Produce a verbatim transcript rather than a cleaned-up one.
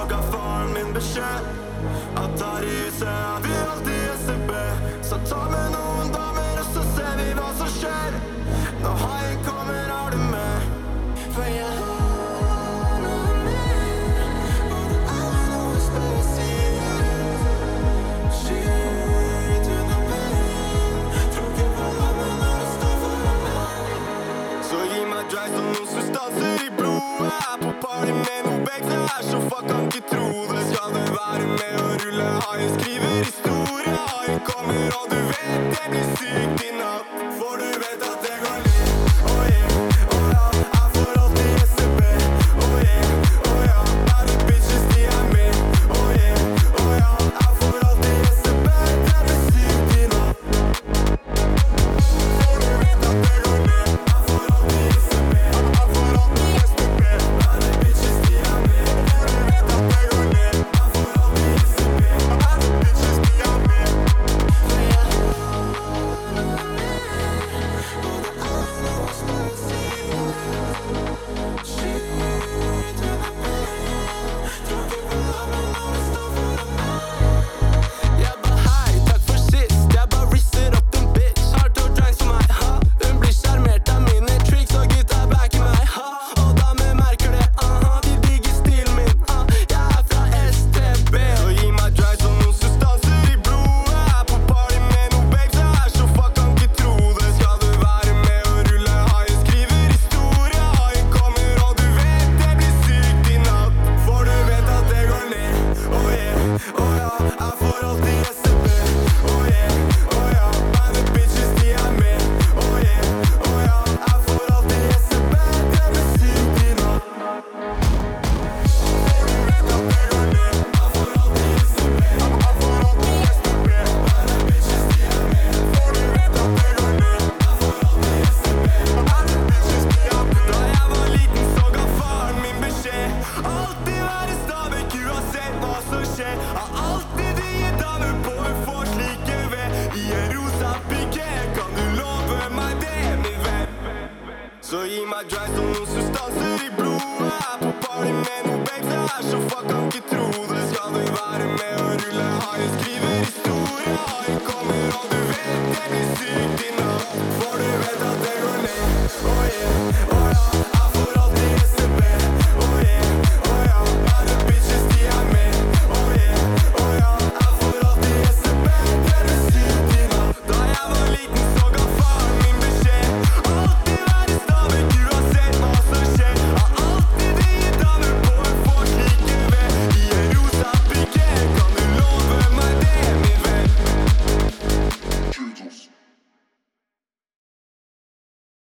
ga faren min beskjed at her i huset er vi alltid S B. Så ta med noen damer, og så ser vi hva som skjer. Når haien kommer, er du med. For jeg har noe mer, og det er noe spesielt. Shit, hun er pen. Tror ikke på meg når det står foran meg. Så gi meg dry som noen substanser i blodet. Er på party med noen babes, jeg er så fuck, kan ikke tro det. Skal du være med og rulle haien, skriver historie. Haien kommer, og du vet det blir sykt i natt. For du vet at det går litt. Oh yeah, oh ja, er for alltid S B. Oh yeah, oh ja, bad bitches de er med. Oh yeah, oh ja, er for alltid S B. Det blir sykt i natt. For du vet at det går litt. Er for alltid S B. Er for alltid S B. Bad bitches de er med. For du vet at det går litt. Er for alltid S B. Bad bitches de er med. For jeg har noe mer, og det er noe spesielt. Shit, hun er pen. Tror ikke på meg når det står foran meg. Jeg ba hei, takk for sist. Jeg ba risser opp en bitch. Har to drinks for meg, ha. Hun blir sjarmert av mine tricks, og gutta backer meg, ha. Og damer merker det, aha. De digger stilen min, ah. Jeg er fra S T B. Og gi meg dry som noen substanser i blodet. Er på party med noen babes, jeg er så fuck, kan ikke tro det. Skal du være med og rulle haien, skriver historie. Haien kommer, og du vet det blir sykt i natt. For du vet at det går ned. Oh yeah, oh ja, er for alltid S B. Oh yeah, oh ja, bad bitches de er med. Oh yeah, oh ja, er for alltid S B. Det blir sykt i natt. For du vet at det går ned. Er for alltid S B. Er for alltid S B. Bad bitches de er med. For du vet at det går ned. Er for alltid S B. Bad bitches de er med. Da jeg var liten så ga faren min beskjed. Alltid være Stabæk uansett hva som skjer. Har alltid digget damer på en vors like ved. I en rosa piké, kan du love meg det, min venn? Så gi meg dry som noen substanser i blodet. Er på party med noen babes, jeg er så fuck, kan ikke tro det. Skal du være med og rulle haien, skriver historie. Haien kommer, og du vet det blir sykt i natt.